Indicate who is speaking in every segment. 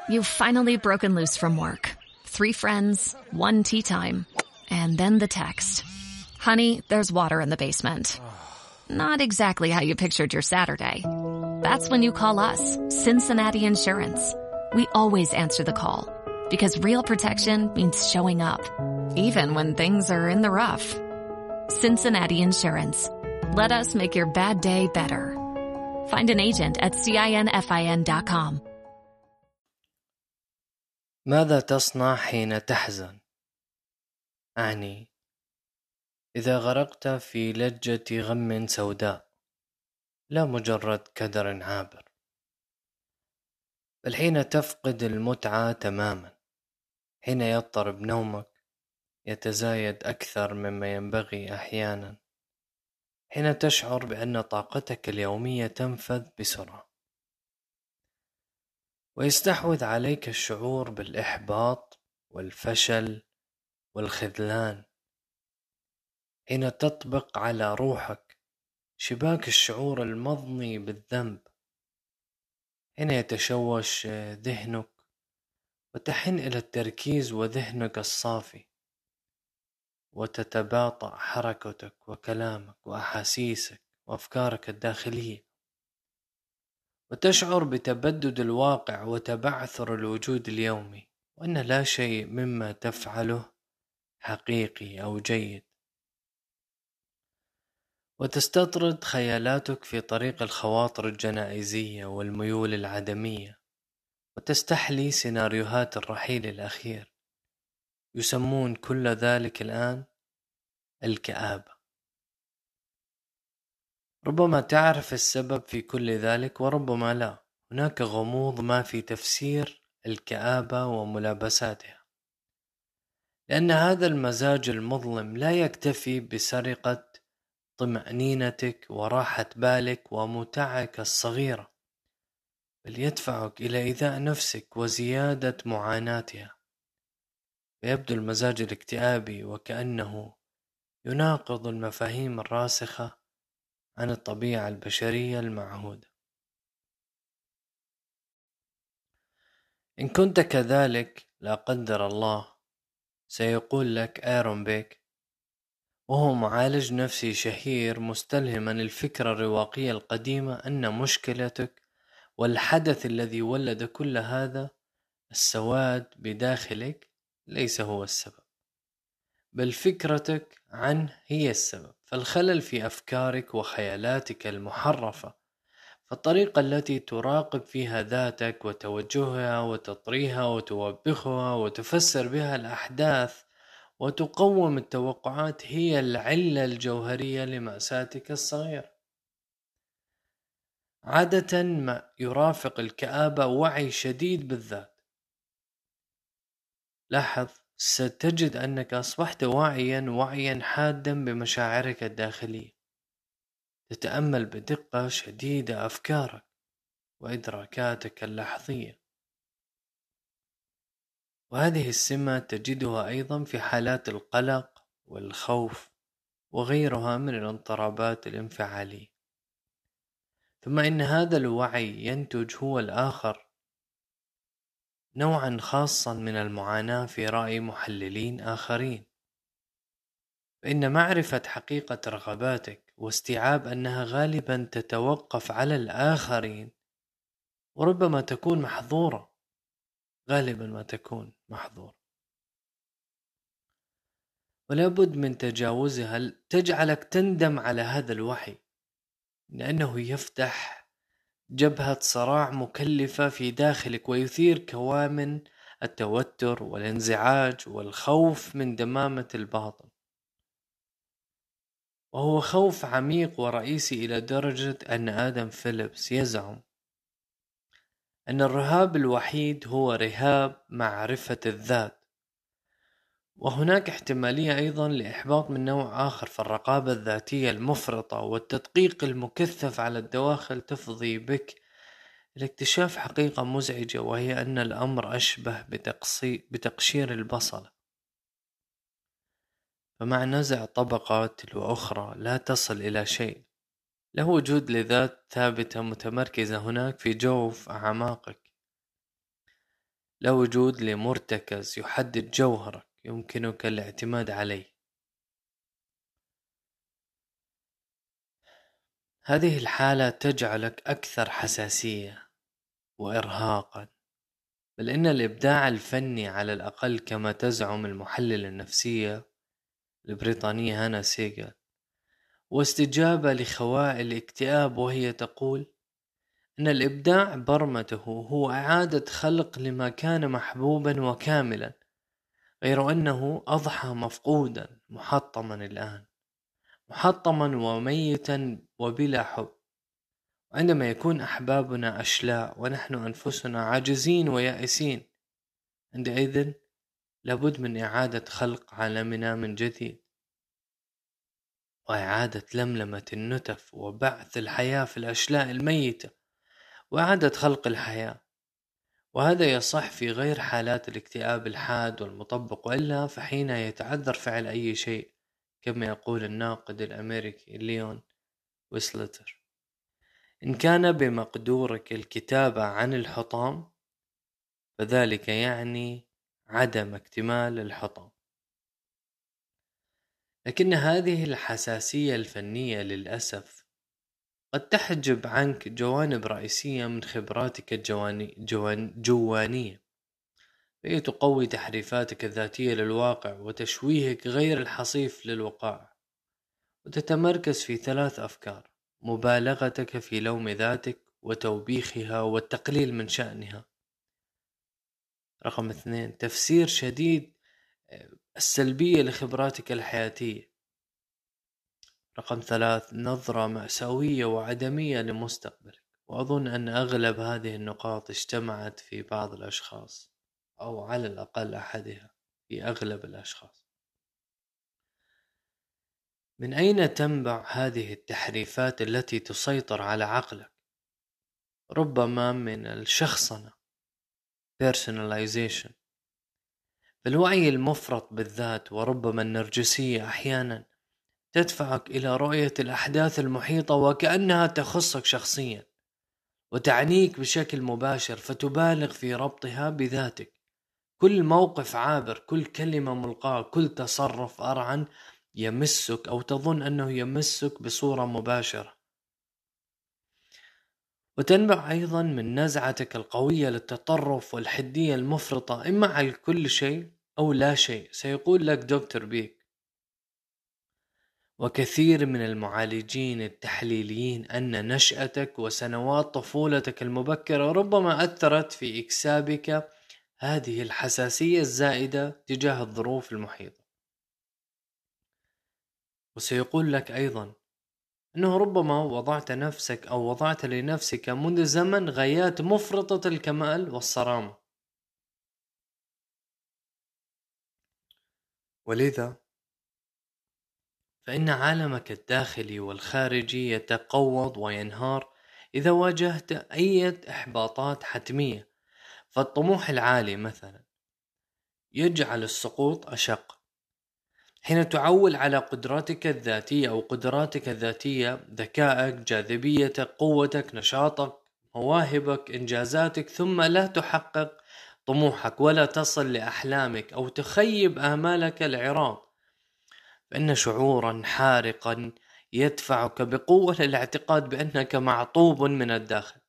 Speaker 1: You've finally broken loose from work. 3 friends, 1 tea time, and then the text. Honey, there's water in the basement. Not exactly how you pictured your Saturday. That's when you call us, Cincinnati Insurance. We always answer the call because real protection means showing up, even when things are in the rough. Cincinnati Insurance. Let us make your bad day better. Find an agent at CINFIN.com.
Speaker 2: ماذا تصنع حين تحزن؟ أعني إذا غرقت في لجة غم سوداء، لا مجرد كدر عابر، بل حين تفقد المتعة تماما، حين يضطرب نومك، يتزايد أكثر مما ينبغي أحيانا، حين تشعر بأن طاقتك اليومية تنفذ بسرعة، ويستحوذ عليك الشعور بالإحباط والفشل والخذلان، حين تطبق على روحك شباك الشعور المضني بالذنب، حين يتشوش ذهنك وتحن إلى التركيز وذهنك الصافي، وتتباطأ حركتك وكلامك وأحاسيسك وأفكارك الداخلية، وتشعر بتبدد الواقع وتبعثر الوجود اليومي، وأن لا شيء مما تفعله حقيقي أو جيد، وتستطرد خيالاتك في طريق الخواطر الجنائزية والميول العدمية، وتستحلي سيناريوهات الرحيل الأخير. يسمون كل ذلك الآن الكآبة. ربما تعرف السبب في كل ذلك وربما لا. هناك غموض ما في تفسير الكآبة وملابساتها، لأن هذا المزاج المظلم لا يكتفي بسرقة طمأنينتك وراحة بالك ومتعك الصغيرة، بل يدفعك إلى إيذاء نفسك وزيادة معاناتها. فيبدو المزاج الاكتئابي وكأنه يناقض المفاهيم الراسخة عن الطبيعة البشرية المعهودة. إن كنت كذلك، لا قدر الله، سيقول لك آرون بيك، وهو معالج نفسي شهير مستلهما الفكرة الرواقية القديمة، أن مشكلتك والحدث الذي ولد كل هذا السواد بداخلك ليس هو السبب، بل فكرتك عنه هي السبب. فالخلل في أفكارك وخيالاتك المحرفة، فالطريقة التي تراقب فيها ذاتك وتوجهها وتطريها وتوبخها وتفسر بها الأحداث وتقوم التوقعات هي العلة الجوهرية لمأساتك الصغيرة. عادة ما يرافق الكآبة وعي شديد بالذات. لاحظ، ستجد أنك أصبحت وعيا حادا بمشاعرك الداخلية، تتأمل بدقة شديدة أفكارك وإدراكاتك اللحظية، وهذه السمة تجدها أيضا في حالات القلق والخوف وغيرها من الاضطرابات الانفعالية. ثم إن هذا الوعي ينتج هو الآخر نوعا خاصا من المعاناة في رأي محللين آخرين، فإن معرفة حقيقة رغباتك واستيعاب أنها غالبا تتوقف على الآخرين وربما تكون محظورة، غالبا ما تكون محظورة، ولا بد من تجاوزها، تجعلك تندم على هذا الوحي، لأنه يفتح جبهة صراع مكلفة في داخلك ويثير كوامن التوتر والانزعاج والخوف من دمامة الباطن، وهو خوف عميق ورئيسي إلى درجة أن آدم فيليبس يزعم أن الرهاب الوحيد هو رهاب معرفة الذات. وهناك احتمالية أيضا لإحباط من نوع آخر، فالرقابة الذاتية المفرطة والتدقيق المكثف على الدواخل تفضي بك لاكتشاف حقيقة مزعجة، وهي أن الأمر أشبه بتقشير البصلة، فمع نزع طبقة تلو أخرى لا تصل إلى شيء، له وجود لذات ثابتة متمركزة هناك في جوف أعماقك. لا وجود لمرتكز يحدد جوهرك يمكنك الاعتماد عليه. هذه الحالة تجعلك أكثر حساسية وإرهاقا، بل إن الإبداع الفني على الأقل كما تزعم المحللة النفسية البريطانية هانا سيغل، واستجابة لخواء الاكتئاب، وهي تقول أن الإبداع برمته هو إعادة خلق لما كان محبوبا وكاملا، غير أنه أضحى مفقودا محطما الآن، محطما وميتا وبلا حب. عندما يكون أحبابنا أشلاء ونحن أنفسنا عاجزين ويائسين، عندئذ لابد من إعادة خلق عالمنا من جديد، وإعادة لملمة النتف وبعث الحياة في الأشلاء الميتة، وإعادة خلق الحياة. وهذا يصح في غير حالات الاكتئاب الحاد والمطبق، وإلا فحين يتعذر فعل أي شيء، كما يقول الناقد الأمريكي ليون ويسلتر: إن كان بمقدورك الكتابة عن الحطام فذلك يعني عدم اكتمال الحطام. لكن هذه الحساسية الفنية للأسف قد تحجب عنك جوانب رئيسية من خبراتك الجوانية، فهي تقوي تحريفاتك الذاتية للواقع وتشويهك غير الحصيف للوقائع، وتتمركز في 3 أفكار: مبالغتك في لوم ذاتك وتوبيخها والتقليل من شأنها. رقم 2: تفسير شديد السلبية لخبراتك الحياتية. رقم 3: نظرة مأساوية وعدمية لمستقبلك. وأظن أن أغلب هذه النقاط اجتمعت في بعض الأشخاص، أو على الأقل أحدها في أغلب الأشخاص. من أين تنبع هذه التحريفات التي تسيطر على عقلك؟ ربما من الشخصنة personalization، الوعي المفرط بالذات، وربما النرجسية أحيانا تدفعك إلى رؤية الأحداث المحيطة وكأنها تخصك شخصيا وتعنيك بشكل مباشر، فتبالغ في ربطها بذاتك. كل موقف عابر، كل كلمة ملقاة، كل تصرف أرعن يمسك أو تظن أنه يمسك بصورة مباشرة. وتنبع أيضا من نزعتك القوية للتطرف والحدية المفرطة، إما على كل شيء أو لا شيء. سيقول لك دكتور بيك وكثير من المعالجين التحليليين أن نشأتك وسنوات طفولتك المبكرة ربما أثرت في إكسابك هذه الحساسية الزائدة تجاه الظروف المحيطة. وسيقول لك أيضا أنه ربما وضعت نفسك أو وضعت لنفسك منذ زمن غايات مفرطة الكمال والصرامة، ولذا فإن عالمك الداخلي والخارجي يتقوض وينهار إذا واجهت أي إحباطات حتمية. فالطموح العالي مثلا يجعل السقوط أشق. حين تعول على قدراتك الذاتية أو قدراتك الذاتية، ذكائك، جاذبيتك، قوتك، نشاطك، مواهبك، إنجازاتك، ثم لا تحقق طموحك ولا تصل لأحلامك أو تخيب آمالك العراض، فإن شعورا حارقا يدفعك بقوة للاعتقاد بأنك معطوب من الداخل.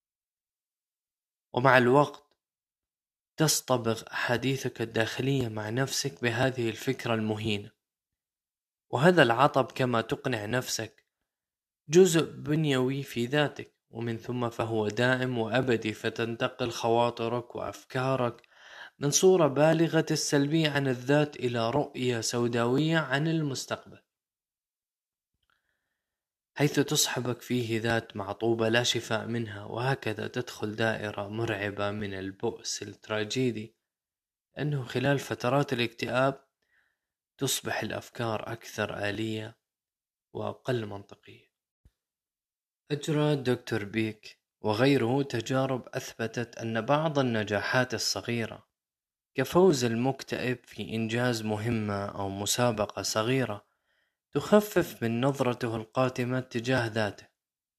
Speaker 2: ومع الوقت تصطبغ أحاديثك الداخلية مع نفسك بهذه الفكرة المهينة، وهذا العطب كما تقنع نفسك جزء بنيوي في ذاتك، ومن ثم فهو دائم وأبدي، فتنتقل خواطرك وأفكارك من صورة بالغة السلبية عن الذات إلى رؤية سوداوية عن المستقبل، حيث تصحبك فيه ذات معطوبة لا شفاء منها. وهكذا تدخل دائرة مرعبة من البؤس التراجيدي، أنه خلال فترات الاكتئاب تصبح الأفكار أكثر آلية وأقل منطقية. أجرى دكتور بيك وغيره تجارب أثبتت أن بعض النجاحات الصغيرة كفوز المكتئب في إنجاز مهمة أو مسابقة صغيرة تخفف من نظرته القاتمة تجاه ذاته،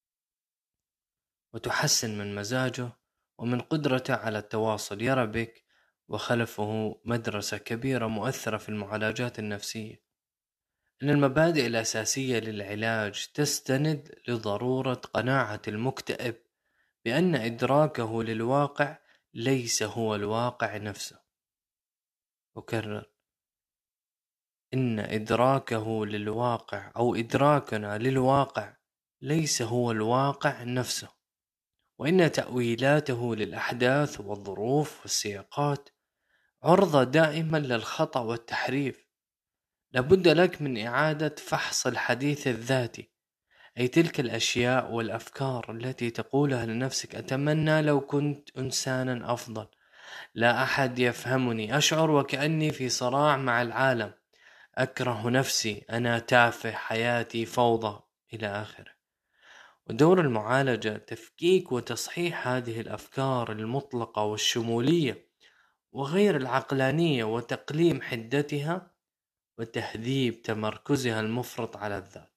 Speaker 2: وتحسن من مزاجه ومن قدرته على التواصل. يرى بيك وخلفه مدرسة كبيرة مؤثرة في المعالجات النفسية، أن المبادئ الأساسية للعلاج تستند لضرورة قناعة المكتئب بأن إدراكه للواقع ليس هو الواقع نفسه. أكرر، إن إدراكه للواقع أو إدراكنا للواقع ليس هو الواقع نفسه، وإن تأويلاته للأحداث والظروف والسياقات عرضة دائما للخطأ والتحريف. لابد لك من إعادة فحص الحديث الذاتي، أي تلك الأشياء والأفكار التي تقولها لنفسك: أتمنى لو كنت إنسانا أفضل، لا أحد يفهمني، أشعر وكأني في صراع مع العالم، أكره نفسي، أنا تافه، حياتي فوضى، إلى آخره. ودور المعالجة تفكيك وتصحيح هذه الأفكار المطلقة والشمولية وغير العقلانية، وتقليم حدتها وتهذيب تمركزها المفرط على الذات.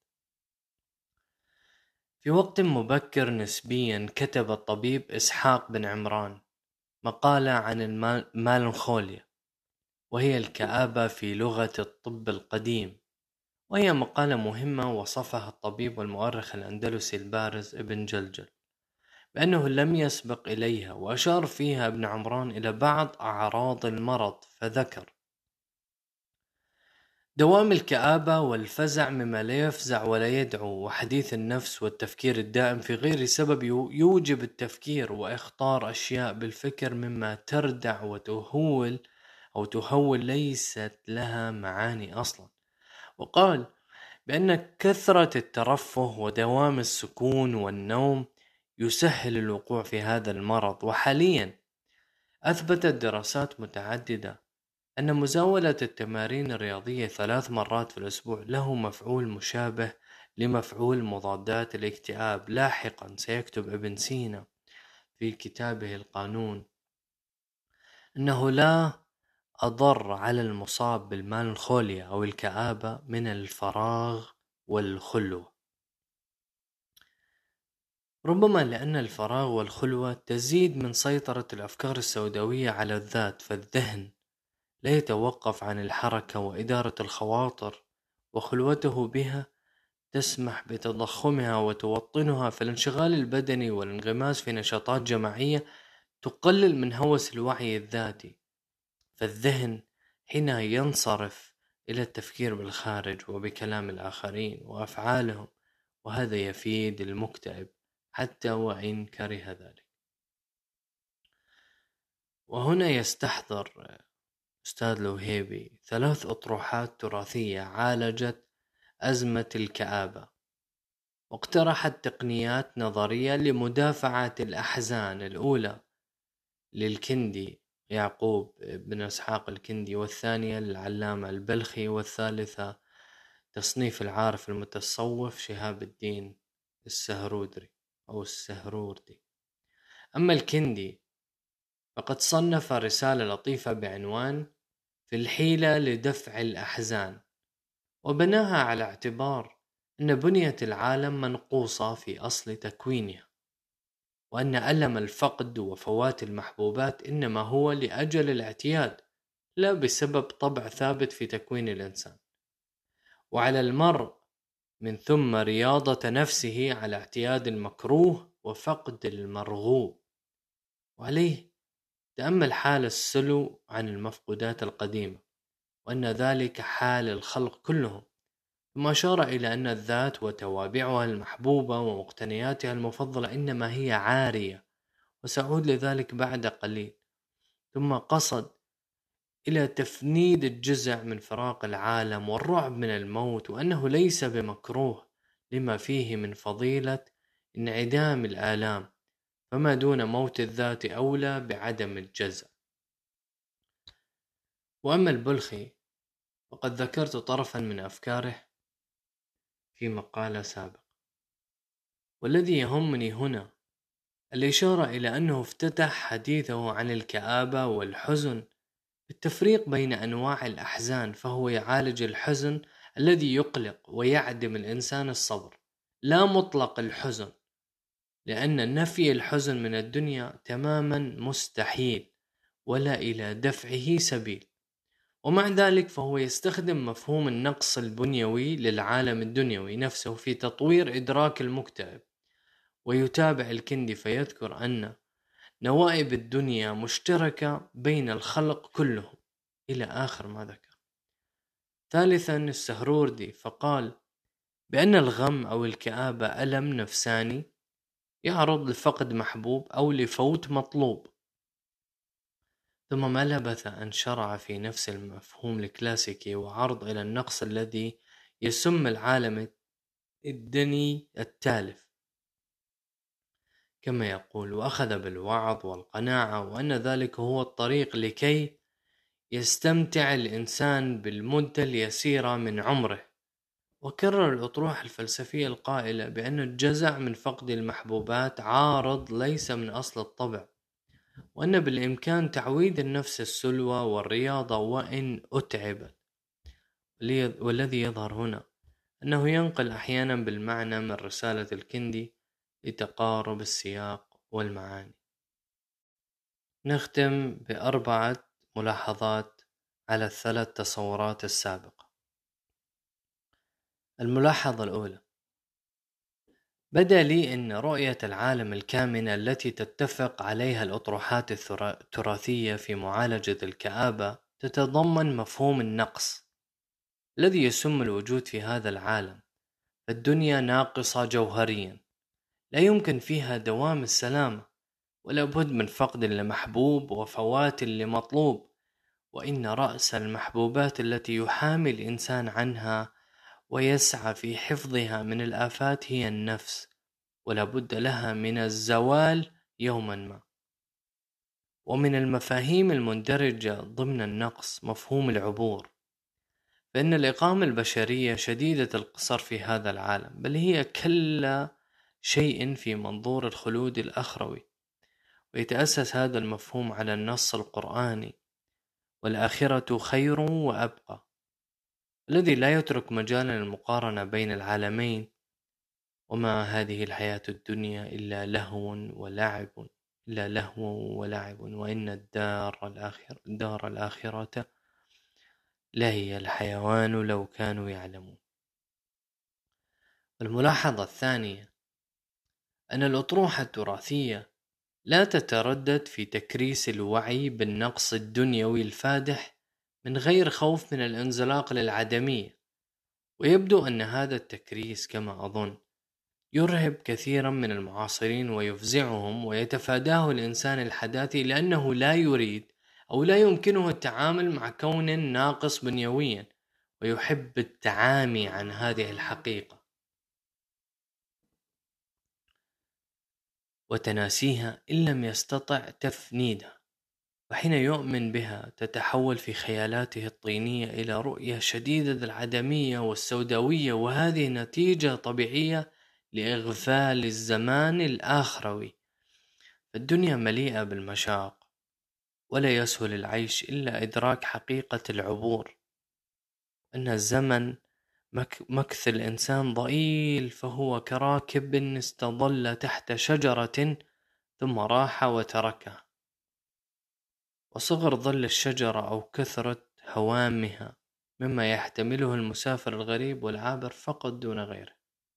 Speaker 2: في وقت مبكر نسبيا كتب الطبيب إسحاق بن عمران مقالة عن المالنخوليا، وهي الكآبة في لغة الطب القديم، وهي مقالة مهمة وصفها الطبيب والمؤرخ الأندلسي البارز ابن جلجل بأنه لم يسبق إليها، وأشار فيها ابن عمران إلى بعض أعراض المرض، فذكر: دوام الكآبة والفزع مما لا يفزع ولا يدعو، وحديث النفس والتفكير الدائم في غير سبب يوجب التفكير، وإخطار أشياء بالفكر مما تردع وتهول ليست لها معاني أصلا. وقال بأن كثرة الترفه ودوام السكون والنوم يسهل الوقوع في هذا المرض. وحاليا أثبتت دراسات متعددة أن مزاولة التمارين الرياضية 3 مرات في الأسبوع له مفعول مشابه لمفعول مضادات الاكتئاب. لاحقا سيكتب ابن سينا في كتابه القانون أنه لا أضر على المصاب بالمالنخوليا أو الكآبة من الفراغ والخلوة، ربما لأن الفراغ والخلوة تزيد من سيطرة الأفكار السوداوية على الذات، فالذهن لا يتوقف عن الحركة وإدارة الخواطر، وخلوته بها تسمح بتضخمها وتوطنها. فالانشغال البدني والانغماس في نشاطات جماعية تقلل من هوس الوعي الذاتي، فالذهن حين ينصرف إلى التفكير بالخارج وبكلام الآخرين وأفعالهم، وهذا يفيد المكتئب حتى وإن كره ذلك. وهنا يستحضر أستاذ الوهيبي 3 أطروحات تراثية عالجت أزمة الكآبة، واقترحت تقنيات نظرية لمدافعة الأحزان: الأولى للكندي يعقوب بن إسحاق الكندي، والثانية للعلامة البلخي، والثالثة تصنيف العارف المتصوف شهاب الدين السهرودري أو السهروردي. أما الكندي فقد صنف رسالة لطيفة بعنوان في الحيلة لدفع الأحزان، وبناها على اعتبار أن بنية العالم منقوصة في أصل تكوينها، وأن ألم الفقد وفوات المحبوبات إنما هو لأجل الاعتياد لا بسبب طبع ثابت في تكوين الإنسان. وعلى المرء من ثم رياضة نفسه على اعتياد المكروه وفقد المرغوب، وعليه تأمل حال السلو عن المفقودات القديمة، وأن ذلك حال الخلق كلهم. ثم أشار إلى أن الذات وتوابعها المحبوبة ومقتنياتها المفضلة إنما هي عارية، وسأعود لذلك بعد قليل. ثم قصد إلى تفنيد الجزع من فراق العالم والرعب من الموت، وأنه ليس بمكروه لما فيه من فضيلة انعدام الآلام، فما دون موت الذات أولى بعدم الجزع. وأما البلخي وقد ذكرت طرفا من أفكاره في مقالة سابق، والذي يهمني هنا الإشارة إلى أنه افتتح حديثه عن الكآبة والحزن بالتفريق بين أنواع الأحزان، فهو يعالج الحزن الذي يقلق ويعدم الإنسان الصبر، لا مطلق الحزن، لأن نفي الحزن من الدنيا تماما مستحيل، ولا إلى دفعه سبيل. ومع ذلك فهو يستخدم مفهوم النقص البنيوي للعالم الدنيوي نفسه في تطوير إدراك المكتئب. ويتابع الكندي فيذكر أن نوائب الدنيا مشتركة بين الخلق كلهم إلى آخر ما ذكر. ثالثا السهروردي فقال بأن الغم أو الكآبة ألم نفساني يعرض لفقد محبوب أو لفوت مطلوب. ثم ما لبث أن شرع في نفس المفهوم الكلاسيكي وعرض إلى النقص الذي يسم العالم الدني التالف، كما يقول: وأخذ بالوعظ والقناعة وأن ذلك هو الطريق لكي يستمتع الإنسان بالمدة اليسيرة من عمره. وكرر الأطروحة الفلسفية القائلة بأن الجزع من فقد المحبوبات عارض ليس من أصل الطبع، وأن بالإمكان تعويد النفس السلوى والرياضة وإن أتعبت. والذي يظهر هنا أنه ينقل أحيانا بالمعنى من رسالة الكندي لتقارب السياق والمعاني. نختم ب4 ملاحظات على ال3 تصورات السابقة. الملاحظة الأولى: بدا لي أن رؤية العالم الكامنة التي تتفق عليها الأطروحات التراثية في معالجة الكآبة تتضمن مفهوم النقص الذي يسم الوجود في هذا العالم. الدنيا ناقصة جوهريا، لا يمكن فيها دوام السلامة، ولا بد من فقد لمحبوب وفوات لمطلوب. وإن رأس المحبوبات التي يحامي الإنسان عنها ويسعى في حفظها من الآفات هي النفس، ولا بد لها من الزوال يوما ما. ومن المفاهيم المندرجة ضمن النقص مفهوم العبور، فإن الإقامة البشرية شديدة القصر في هذا العالم، بل هي كل شيء في منظور الخلود الأخروي. ويتأسس هذا المفهوم على النص القرآني: والآخرة خير وأبقى، الذي لا يترك مجالا للمقارنة بين العالمين. وما هذه الحياة الدنيا إلا لهو ولعب وإن الدار الآخرة لهي الحيوان لو كانوا يعلمون. الملاحظة الثانية: أن الأطروحة التراثية لا تتردد في تكريس الوعي بالنقص الدنيوي الفادح من غير خوف من الانزلاق للعدمية. ويبدو أن هذا التكريس كما أظن يرهب كثيرا من المعاصرين ويفزعهم، ويتفاداه الإنسان الحداثي لأنه لا يريد أو لا يمكنه التعامل مع كون ناقص بنيويا، ويحب التعامي عن هذه الحقيقة وتناسيها إن لم يستطع تفنيدها. وحين يؤمن بها تتحول في خيالاته الطينية إلى رؤية شديدة العدمية والسوداوية، وهذه نتيجة طبيعية لإغفال الزمان الآخروي. الدنيا مليئة بالمشاق، ولا يسهل العيش إلا إدراك حقيقة العبور، أن الزمن مكث الإنسان ضئيل، فهو كراكب استظل تحت شجرة ثم راح وتركها. وصغر ظل الشجرة أو كثرة هوامها مما يحتمله المسافر الغريب والعابر فقط دون غيره.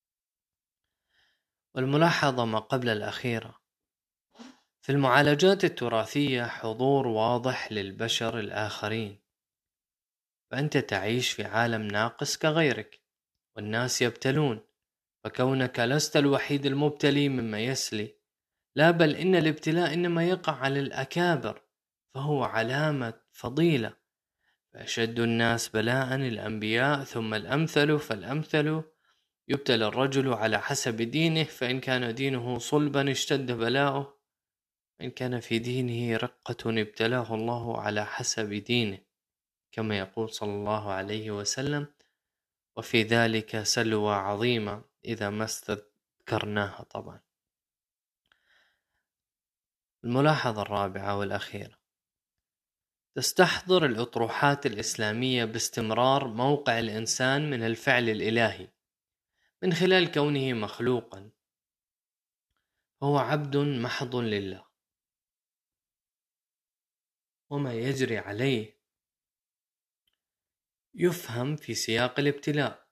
Speaker 2: والملاحظة ما قبل الأخيرة: في المعالجات التراثية حضور واضح للبشر الآخرين، فأنت تعيش في عالم ناقص كغيرك، والناس يبتلون، فكونك لست الوحيد المبتلي مما يسلي، لا بل إن الابتلاء إنما يقع على الأكابر، فهو علامة فضيلة. فأشد الناس بلاء الأنبياء ثم الأمثل فالأمثل، يبتلى الرجل على حسب دينه، فإن كان دينه صلبا اشتد بلاؤه، إن كان في دينه رقة ابتلاه الله على حسب دينه، كما يقول صلى الله عليه وسلم: وفي ذلك سلوى عظيمة إذا ما استذكرناها. طبعا. الملاحظة الرابعة والأخيرة: تستحضر الأطروحات الإسلامية باستمرار موقع الإنسان من الفعل الإلهي من خلال كونه مخلوقا، هو عبد محض لله. وما يجري عليه يفهم في سياق الابتلاء،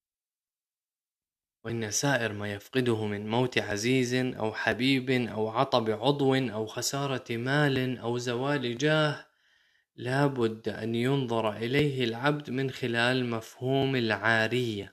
Speaker 2: وإن سائر ما يفقده من موت عزيز أو حبيب أو عطب عضو أو خسارة مال أو زوال جاه لا بد أن ينظر إليه العبد من خلال مفهوم العارية.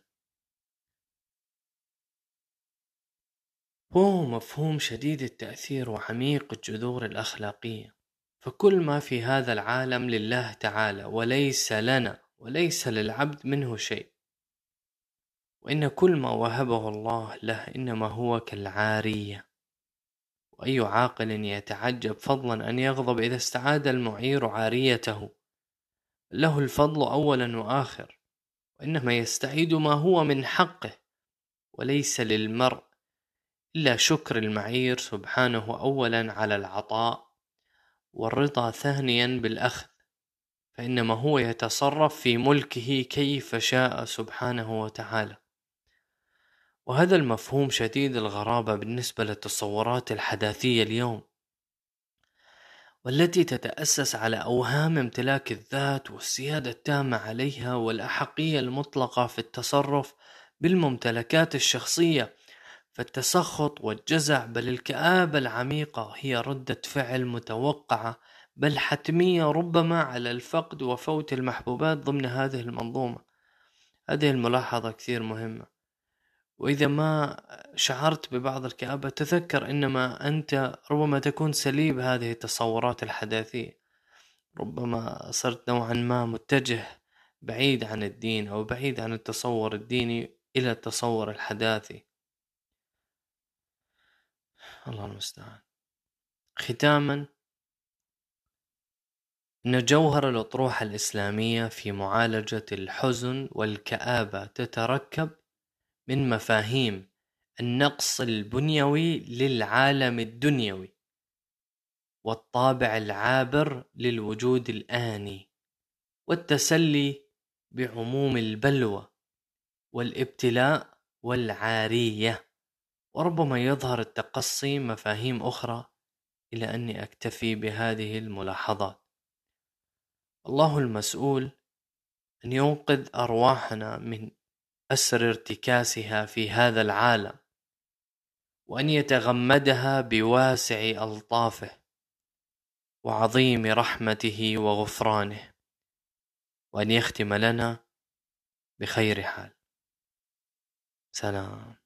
Speaker 2: هو مفهوم شديد التأثير وعميق الجذور الأخلاقية، فكل ما في هذا العالم لله تعالى وليس لنا وليس للعبد منه شيء، وإن كل ما وهبه الله له إنما هو كالعارية. وأي عاقل يتعجب فضلا أن يغضب إذا استعاد المعير عاريته، له الفضل أولا وآخر، وإنما يستعيد ما هو من حقه، وليس للمرء إلا شكر المعير سبحانه أولا على العطاء، والرضا ثانيا بالأخذ، فإنما هو يتصرف في ملكه كيف شاء سبحانه وتعالى. وهذا المفهوم شديد الغرابة بالنسبة للتصورات الحداثية اليوم، والتي تتأسس على أوهام امتلاك الذات والسيادة التامة عليها والأحقية المطلقة في التصرف بالممتلكات الشخصية. فالتسخط والجزع بل الكآبة العميقة هي ردة فعل متوقعة بل حتمية ربما على الفقد وفوت المحبوبات ضمن هذه المنظومة. هذه الملاحظة كثير مهمة، وإذا ما شعرت ببعض الكآبة تذكر إنما أنت ربما تكون سليب هذه التصورات الحداثية، ربما صرت نوعا ما متجه بعيد عن الدين أو بعيد عن التصور الديني إلى التصور الحداثي. الله المستعان. ختاما، إن جوهر الأطروحة الإسلامية في معالجة الحزن والكآبة تتركب من مفاهيم النقص البنيوي للعالم الدنيوي، والطابع العابر للوجود الآني، والتسلي بعموم البلوى والابتلاء والعارية. وربما يظهر التقصي مفاهيم أخرى، إلى أني أكتفي بهذه الملاحظات. الله المسؤول أن ينقذ أرواحنا من أسر ارتكاسها في هذا العالم، وأن يتغمدها بواسع ألطافه وعظيم رحمته وغفرانه، وأن يختم لنا بخير حال. سلام.